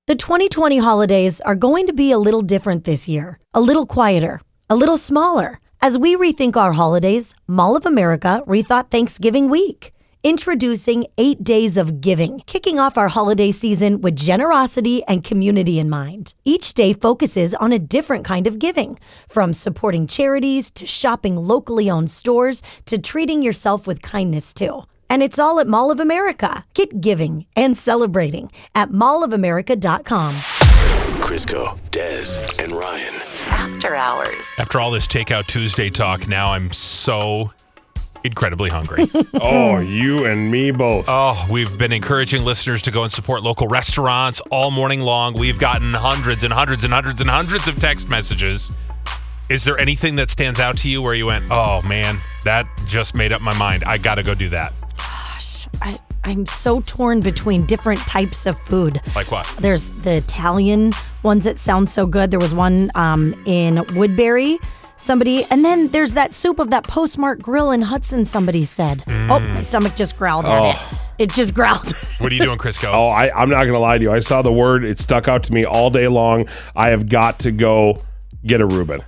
The 2020 holidays are going to be a little different this year, a little quieter, a little smaller. As we rethink our holidays, Mall of America rethought Thanksgiving week. Introducing 8 Days of Giving, kicking off our holiday season with generosity and community in mind. Each day focuses on a different kind of giving, from supporting charities to shopping locally owned stores to treating yourself with kindness too. And it's all at Mall of America. Get giving and celebrating at mallofamerica.com. Crisco, Des, and Ryan. After Hours. After all this Takeout Tuesday talk, now I'm so incredibly hungry. Oh, you and me both. Oh, we've been encouraging listeners to go and support local restaurants all morning long. We've gotten hundreds and hundreds and hundreds and hundreds of text messages. Is there anything that stands out to you where you went, oh man, that just made up my mind. I got to go do that? Gosh, I'm so torn between different types of food. Like what? There's the Italian ones that sound so good. There was one in Woodbury. And then there's that soup of that Postmark Grill in Hudson, somebody said. Oh, my stomach just growled at it. It just growled. What are you doing, Crisco? Oh, I'm not going to lie to you. I saw the word. It stuck out to me all day long. I have got to go get a Reuben.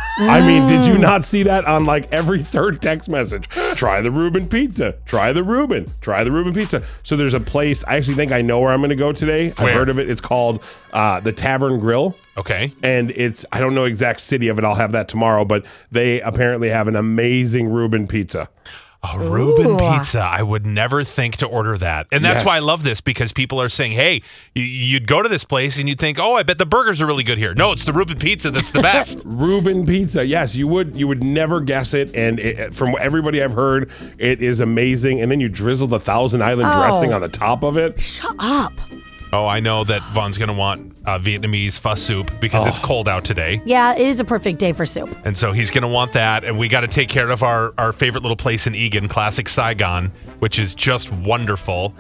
I mean, did you not see that on like every third text message? Try the Reuben pizza. Try the Reuben. Try the Reuben pizza. So there's a place, I actually think I know where I'm going to go today. Where? I've heard of it. It's called the Tavern Grill. Okay. And I don't know exact city of it. I'll have that tomorrow, but they apparently have an amazing Reuben pizza. A Reuben pizza. I would never think to order that. And that's Yes. why I love this, because people are saying, hey, you'd go to this place and you'd think, oh, I bet the burgers are really good here. No, it's the Reuben pizza that's the best. Reuben pizza. Yes, you would never guess it. And from everybody I've heard, it is amazing. And then you drizzle the Thousand Island dressing on the top of it. Shut up. Oh, I know that Vaughn's going to want Vietnamese pho soup because it's cold out today. Yeah, it is a perfect day for soup. And so he's going to want that. And we got to take care of our favorite little place in Egan, Classic Saigon, which is just wonderful.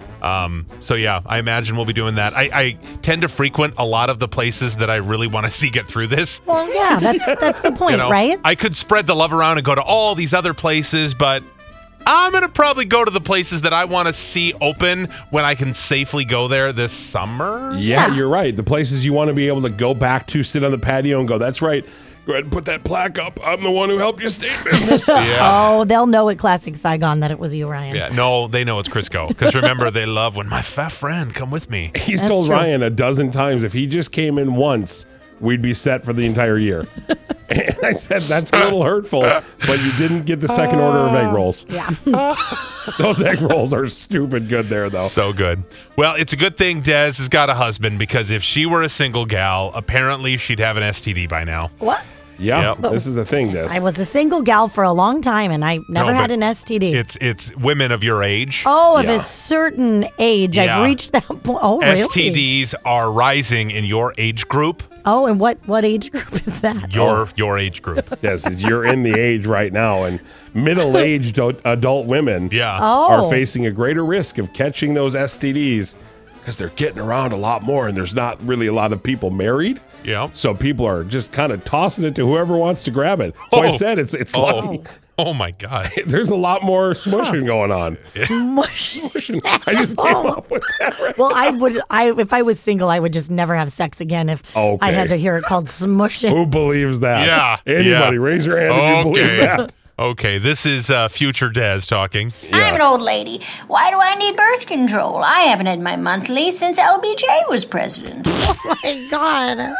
So yeah, I imagine we'll be doing that. I tend to frequent a lot of the places that I really want to see get through this. Well, yeah, that's the point, right? I could spread the love around and go to all these other places, but I'm going to probably go to the places that I want to see open when I can safely go there this summer. Yeah, you're right. The places you want to be able to go back to, sit on the patio and go, that's right. Go ahead and put that plaque up. I'm the one who helped you stay in business. Oh, they'll know at Classic Saigon that it was you, Ryan. Yeah, no, they know it's Crisco. Because remember, they love when my fat friend come with me. He's told true. Ryan a dozen times if he just came in once, we'd be set for the entire year. And I said, that's a little hurtful, but you didn't get the second order of egg rolls. Yeah. Those egg rolls are stupid good there, though. So good. Well, it's a good thing Des has got a husband, because if she were a single gal, apparently she'd have an STD by now. What? Yeah, Yep. this is the thing, Des. I was a single gal for a long time, and I never No, had but an STD. It's women of your age. Of Yeah. a certain age. Yeah. I've reached that point. Oh, really? STDs are rising in your age group. Oh, and what age group is that? Your age group. Yes, you're in the age right now, and middle-aged adult women Yeah. Oh. are facing a greater risk of catching those STDs because they're getting around a lot more, and there's not really a lot of people married. Yeah. So people are just kind of tossing it to whoever wants to grab it. So I Oh. said it's lucky. Oh my God. There's a lot more smushing going on. Smush. I just came up with that. Right? Well, if I was single, I would just never have sex again if I Okay. had to hear it called smushing. Who believes that? Yeah. Anybody, Yeah. raise your hand if you believe that. Okay, this is future Des talking. I'm an old lady. Why do I need birth control? I haven't had my monthly since LBJ was president. Oh my God.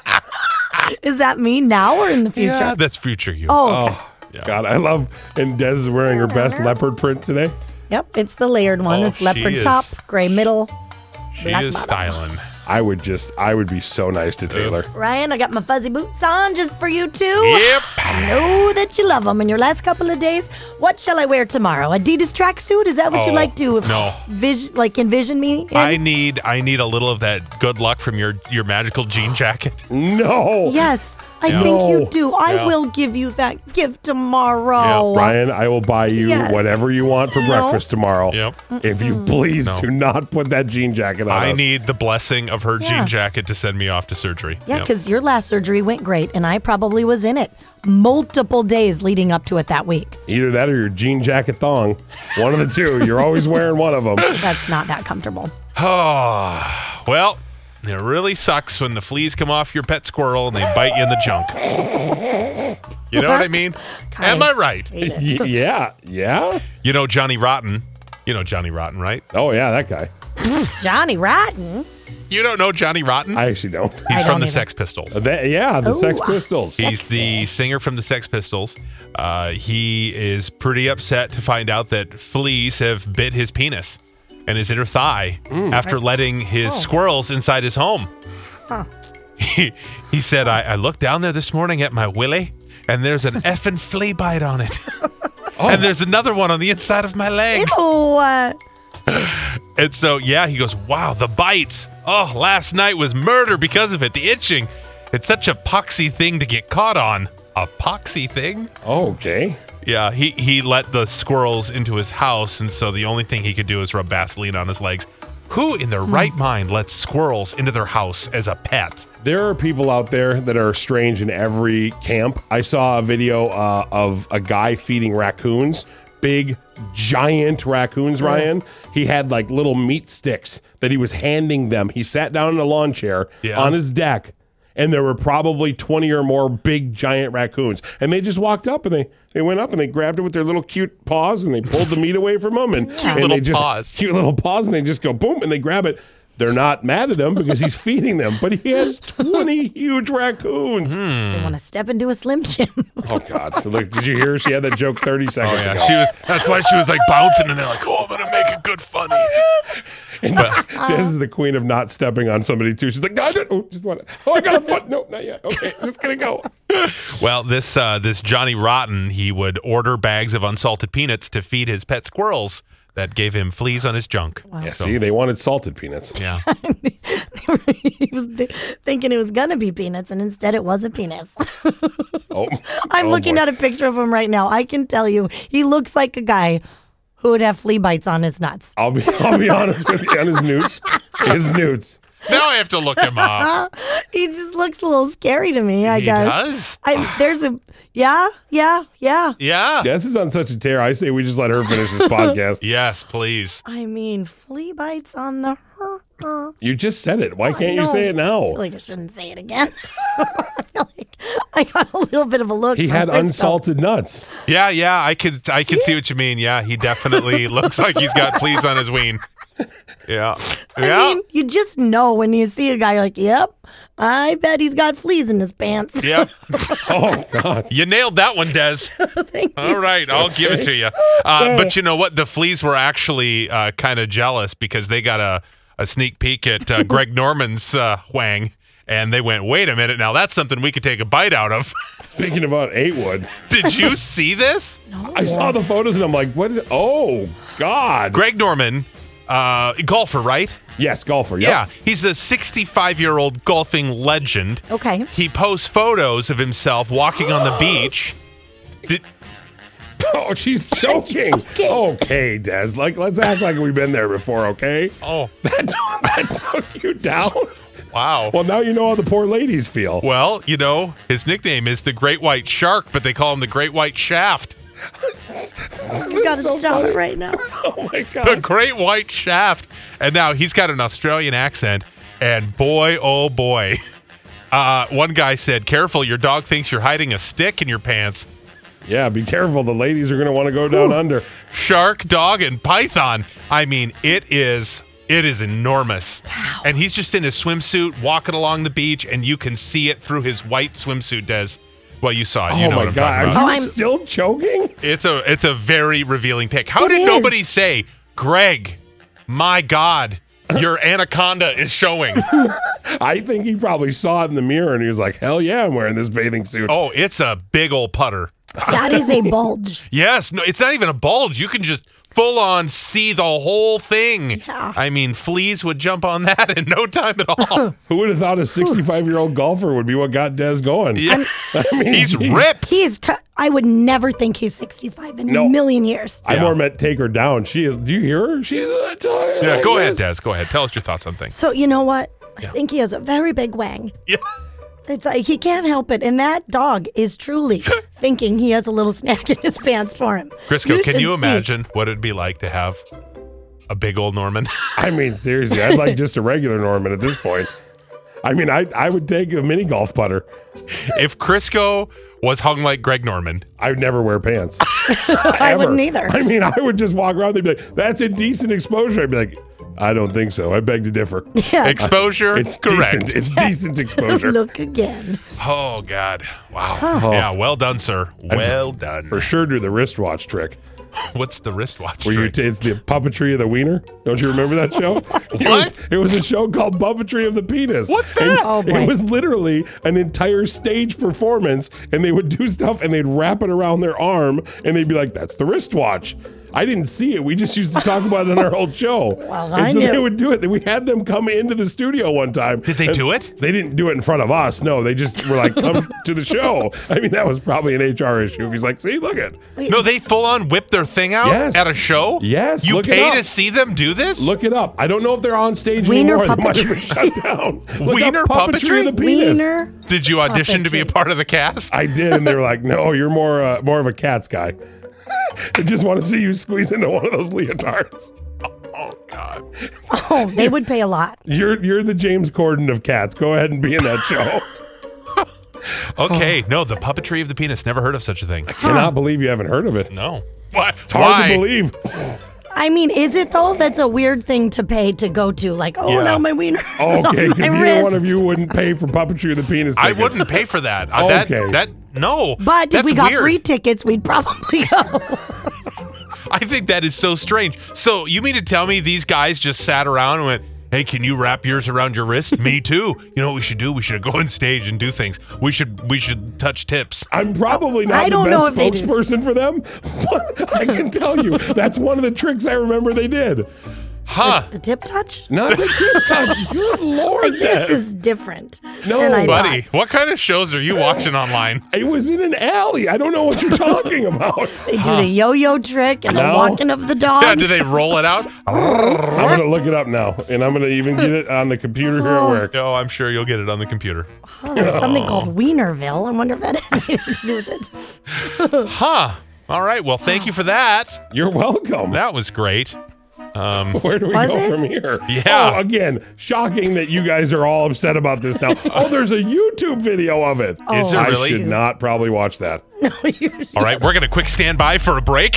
Is that me now or in the future? Yeah, that's future you. Oh, okay. Yeah. God, I love. And Des is wearing her best leopard print today. Yep, it's the layered one. Oh, It's leopard she top, is- gray middle. She black is bottom. styling. I would be so nice to Taylor. Ryan, I got my fuzzy boots on just for you too. Yep. I know that you love them in your last couple of days. What shall I wear tomorrow? Adidas tracksuit? Is that what you Oh, like to no. envision me in? I need a little of that good luck from your magical jean jacket. No. Yes, I Yeah. think you No. do. I Yeah. will give you that gift tomorrow. Brian, I will buy you Yes. whatever you want for No. breakfast tomorrow. Yep. If you please No. do not put that jean jacket on I us. need the blessing of her Yeah. jean jacket to send me off to surgery. Yeah, Yep. because your last surgery went great, and I probably was in it multiple days leading up to it that week. Either that or your jean jacket thong. One of the two. You're always wearing one of them. That's not that comfortable. Oh, well, It really sucks when the fleas come off your pet squirrel and they bite you in the junk. You know what I mean? Am I right? Yeah. You know Johnny Rotten. You know Johnny Rotten, right? Oh, yeah, that guy. Johnny Rotten. You don't know Johnny Rotten? I actually don't. He's from the either. Sex Pistols. The Sex Pistols. He's the singer from the Sex Pistols. He is pretty upset to find out that fleas have bit his penis and his inner thigh after letting his squirrels inside his home. Huh. He said, I looked down there this morning at my willy, and there's an effing flea bite on it. And there's another one on the inside of my leg. Ew. And so, yeah, he goes, wow, the bites. Oh, last night was murder because of it. The itching. It's such a poxy thing to get caught on. A poxy thing? Okay. Yeah, he let the squirrels into his house, and so the only thing he could do is rub Vaseline on his legs. Who in their right mind lets squirrels into their house as a pet? There are people out there that are strange in every camp. I saw a video of a guy feeding raccoons, big, giant raccoons, Ryan. He had like little meat sticks that he was handing them. He sat down in a lawn chair on his deck, and there were probably 20 or more big, giant raccoons. And they just walked up, and they went up, and they grabbed it with their little cute paws, and they pulled the meat away from them. And Little they just, paws. Cute little paws, and they just go boom, and they grab it. They're not mad at him because he's feeding them, but he has 20 huge raccoons. They want to step into a Slim Jim. Oh, God. So, like, did you hear? She had that joke 30 seconds ago. That's why she was like bouncing, and they're like, oh, I'm going to make it good funny. And Des is the queen of not stepping on somebody, too. She's like, no, I got a foot. No, not yet. Okay, just going to go. Well, this Johnny Rotten, he would order bags of unsalted peanuts to feed his pet squirrels that gave him fleas on his junk. Wow. Yeah, see, they wanted salted peanuts. Yeah. He was thinking it was going to be peanuts, and instead it was a penis. I'm looking at a picture of him right now. I can tell you, he looks like a guy who would have flea bites on his nuts. I'll be honest with you, on his newts. His newts. Now I have to look him up. He just looks a little scary to me, I guess. Does? There's a, yeah. Yeah. Jess is on such a tear. I say we just let her finish this podcast. Yes, please. I mean, flea bites on the You just said it. Why can't you say it now? I feel like I shouldn't say it again. I feel like I got a little bit of a look. He from had Crisco. unsalted nuts. Yeah, I could see what you mean. Yeah, he definitely looks like he's got fleas on his ween. Yeah. I mean, you just know when you see a guy, you're like, yep, I bet he's got fleas in his pants. Yep. Oh, God. You nailed that one, Des. Thank you. All right, I'll give it to you. But you know what? The fleas were actually kind of jealous because they got a sneak peek at Greg Norman's wang, and they went, wait a minute, now that's something we could take a bite out of. Speaking about Eightwood, Did you see this? I saw the photos and I'm like, what is it? Oh, God. Greg Norman, golfer, right? Yes, golfer. Yep. Yeah, he's a 65-year-old golfing legend. Okay. He posts photos of himself walking on the beach. Oh, she's joking. Okay, Des. Like, let's act like we've been there before, okay? Oh, That took you down. wow. Well, now you know how the poor ladies feel. Well, you know, his nickname is the Great White Shark, but they call him the Great White Shaft. You got to stop it right now. Oh, my God. The Great White Shaft. And now he's got an Australian accent, and boy, oh boy. One guy said, careful, your dog thinks you're hiding a stick in your pants. Yeah, be careful. The ladies are going to want to go down under. Shark, dog, and python. I mean, it is enormous. Wow. And he's just in his swimsuit walking along the beach, and you can see it through his white swimsuit, Des. Well, you saw it. You know my what I'm God. talking about. Are you still choking? It's a very revealing pic. How did is. nobody say, Greg, my God, your anaconda is showing? I think he probably saw it in the mirror and he was like, hell yeah, I'm wearing this bathing suit. Oh, it's a big old putter. That is a bulge. Yes, no, it's not even a bulge. You can just full on see the whole thing. Yeah. I mean, fleas would jump on that in no time at all. Who would have thought a 65-year-old golfer would be what got Des going? Yeah. I mean, He's geez. ripped. I would never think he's 65 in No. a million years. I Yeah. more meant take her down. She is. Do you hear her? She's. Yeah, go ahead, Des. Go ahead. Tell us your thoughts on things. So, you know what? I think he has a very big wang. Yeah. It's like he can't help it. And that dog is truly thinking he has a little snack in his pants for him. Crisco, can should you see. imagine what it'd be like to have a big old Norman? I mean, seriously, I'd like just a regular Norman at this point. I mean, I would take a mini golf putter. If Crisco was hung like Greg Norman, I would never wear pants. I wouldn't either. I mean, I would just walk around. They'd be like, "That's indecent exposure." I'd be like, "I don't think so. I beg to differ." Yeah. exposure, It's correct. decent. It's decent exposure. Look again. Oh God! Wow. Yeah. Well done, sir. Well done. For sure, do the wristwatch trick. What's the wristwatch Where trick? it's the puppetry of the wiener. Don't you remember that show? It was a show called Puppetry of the Penis. What's that? And Oh, boy. it was literally an entire stage performance, and they would do stuff, and they'd wrap it around their arm, and they'd be like, "That's the wristwatch." I didn't see it. We just used to talk about it on our old show. Well, and I so knew. they would do it. We had them come into the studio one time. Did they and do it? They didn't do it in front of us. No, they just were like, "Come to the show." I mean, that was probably an HR issue. He's like, "See, look it. No, they full on whip their thing out Yes. at a show? Yes, You look it pay up. to see them do this? Look it up." I don't know if they're on stage Wiener anymore. They might have been puppetry. shut down. Look Wiener up puppetry of the penis. Wiener. Did you audition to be a Puppetry. part of the cast? I did, and they were like, "No, you're more of a Cats guy." I just want to see you squeeze into one of those leotards. Oh God! Oh, they would pay a lot. You're the James Corden of Cats. Go ahead and be in that show. Okay, no, the puppetry of the penis. Never heard of such a thing. Cannot believe you haven't heard of it. No. Why? It's hard to believe. I mean, is it though? That's a weird thing to pay to go to. Like, oh, Yeah. now my wiener is on Okay, my because either wrist. one of you wouldn't pay for puppetry of the penis. I tickets. wouldn't pay for that. Okay. No. But if that's we got weird. free tickets, we'd probably go. I think that is so strange. So you mean to tell me these guys just sat around and went, "Hey, can you wrap yours around your wrist?" Me too. You know what we should do? We should go on stage and do things. We should touch tips. I'm probably I not the don't know best if they do. spokesperson for them, but I can tell you that's one of the tricks I remember they did. Huh. The tip touch? Not the tip touch. Good Lord, Like, this Des. is different No, than I Buddy, thought. what kind of shows are you watching online? It was in an alley. I don't know what you're talking about. They do the yo-yo trick and the No. walking of the dog. Yeah, do they roll it out? I'm going to look it up now, and I'm going to even get it on the computer here at work. Oh, I'm sure you'll get it on the computer. Oh, there's something called Wienerville. I wonder if that has anything to do with it. Huh. All right. Well, thank you for that. You're welcome. That was great. Where do we Was go it? from here? Yeah. Oh, again, shocking that you guys are all upset about this now. Oh, there's a YouTube video of it. Is there I really? should not probably watch that. All right, we're going to quick stand by for a break.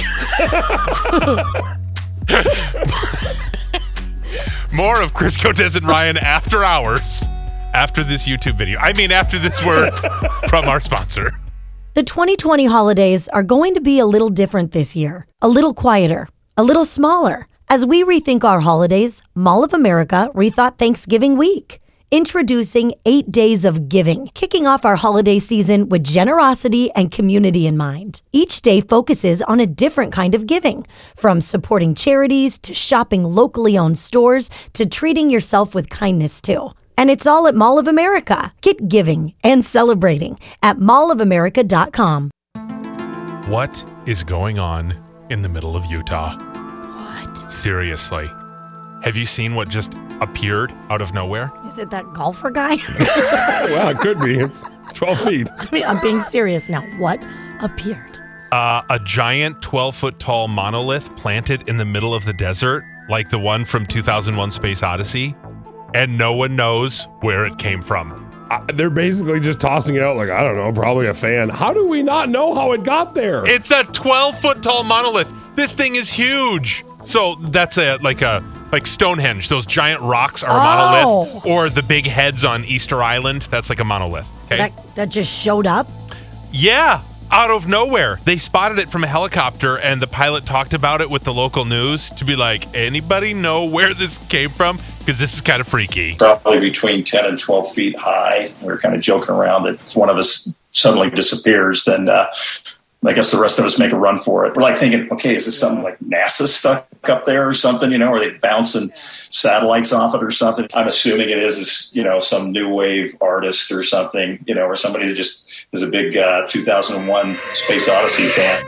More of Crisco, Des, and Ryan after hours, after this YouTube video. I mean, after this word from our sponsor. The 2020 holidays are going to be a little different this year, a little quieter, a little smaller. As we rethink our holidays, Mall of America rethought Thanksgiving week. Introducing 8 Days of Giving, kicking off our holiday season with generosity and community in mind. Each day focuses on a different kind of giving, from supporting charities to shopping locally owned stores to treating yourself with kindness too. And it's all at Mall of America. Get giving and celebrating at mallofamerica.com. What is going on in the middle of Utah? What? Seriously. Have you seen what just appeared out of nowhere? Is it that golfer guy? Well, it could be. It's 12 feet. I mean, I'm being serious now. What appeared? A giant 12-foot tall monolith planted in the middle of the desert, like the one from 2001 Space Odyssey, and no one knows where it came from. They're basically just tossing it out like, I don't know, probably a fan. How do we not know how it got there? It's a 12-foot tall monolith. This thing is huge. So that's like Stonehenge. Those giant rocks are a monolith, or the big heads on Easter Island. That's like a monolith. Okay. That just showed up? Yeah, out of nowhere. They spotted it from a helicopter, and the pilot talked about it with the local news to be like, anybody know where this came from? Because this is kind of freaky. Probably between 10 and 12 feet high. We were kind of joking around that if one of us suddenly disappears, then I guess the rest of us make a run for it. We're like thinking, okay, is this something like NASA stuck up there or something, you know, or are they bouncing satellites off it or something? I'm assuming it is, you know, some new wave artist or something, you know, or somebody that just is a big 2001 Space Odyssey fan.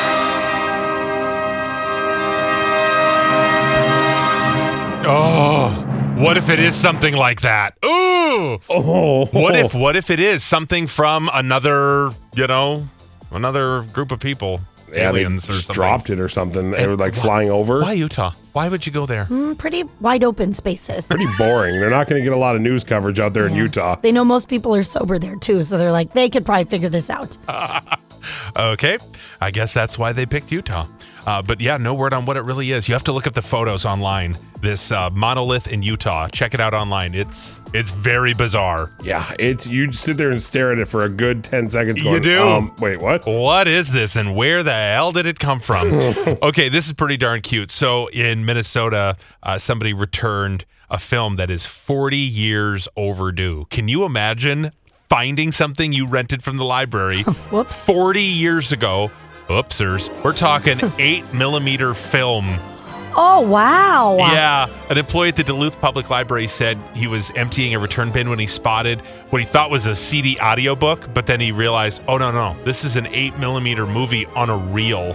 Oh, what if it is something like that? Ooh. Oh. What if it is something from another group of people? aliens they or just something. dropped it or something. They were like flying over. Why Utah? Why would you go there? Pretty wide open spaces. Pretty boring. They're not going to get a lot of news coverage out there in Utah. They know most people are sober there too, so they're like, they could probably figure this out. Okay, I guess that's why they picked Utah. But yeah, no word on what it really is. You have to look up the photos online. This monolith in Utah. Check it out online. It's very bizarre. Yeah, you sit there and stare at it for a good 10 seconds. Going, You do? Wait, what? What is this and where the hell did it come from? Okay, this is pretty darn cute. So in Minnesota, somebody returned a film that is 40 years overdue. Can you imagine finding something you rented from the library 40 years ago? Oopsers. We're talking 8mm film. Oh, wow. Yeah. An employee at the Duluth Public Library said he was emptying a return bin when he spotted what he thought was a CD audiobook, but then he realized, oh, no, this is an 8mm movie on a reel.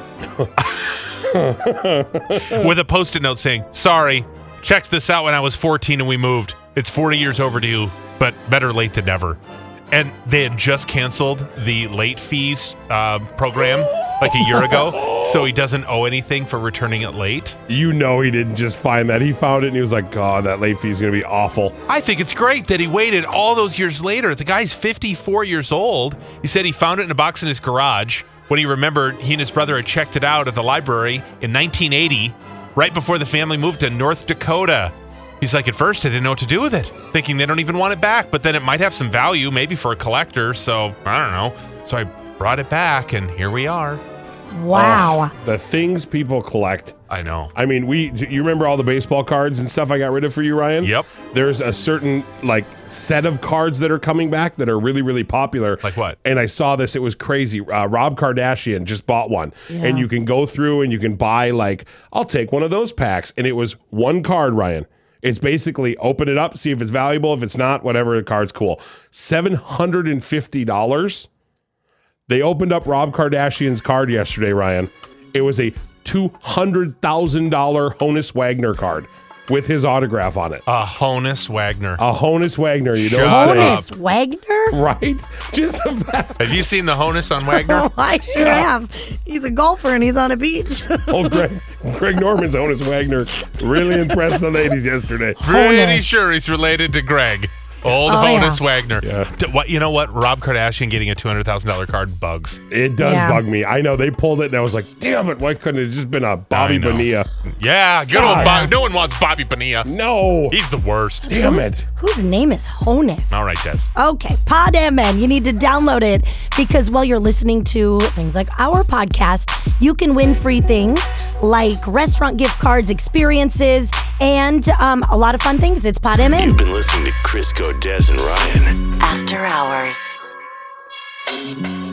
With a Post-it note saying, sorry, checked this out when I was 14 and we moved. It's 40 years overdue, but better late than never. And they had just canceled the late fees program like a year ago, so he doesn't owe anything for returning it late. You know he didn't just find that. He found it and he was like, God, that late fee is going to be awful. I think it's great that he waited all those years later. The guy's 54 years old. He said he found it in a box in his garage when he remembered he and his brother had checked it out at the library in 1980, right before the family moved to North Dakota. He's like, at first, I didn't know what to do with it, thinking they don't even want it back, but then it might have some value, maybe for a collector, so I don't know. So I brought it back, and here we are. Wow. The things people collect. I know. I mean, you remember all the baseball cards and stuff I got rid of for you, Ryan? Yep. There's a certain set of cards that are coming back that are really, really popular. Like what? And I saw this. It was crazy. Rob Kardashian just bought one. Yeah. And you can go through and you can buy I'll take one of those packs. And it was one card, Ryan. It's basically open it up, see if it's valuable. If it's not, whatever, the card's cool. $750. They opened up Rob Kardashian's card yesterday, Ryan. It was a $200,000 Honus Wagner card with his autograph on it. A Honus Wagner. A Honus Wagner, you don't Honus Wagner? Right? Just a fact. Have you seen the Honus on Wagner? Oh, I sure have. He's a golfer and he's on a beach. Oh, Greg Norman's Honus Wagner really impressed the ladies yesterday. Pretty sure he's related to Greg. Old Honus Wagner. Yeah. You know what? Rob Kardashian getting a $200,000 card bugs. It does bug me. I know. They pulled it, and I was like, damn it. Why couldn't it just been a Bobby Bonilla? Yeah, good old Bobby. No one wants Bobby Bonilla. No. He's the worst. Damn it. Whose name is Honus? All right, Des. Okay, Pod MN. You need to download it because while you're listening to things like our podcast, you can win free things like restaurant gift cards, experiences, and a lot of fun things. It's Pod MN. You've been listening to Crisco, Des, and Ryan. After Hours.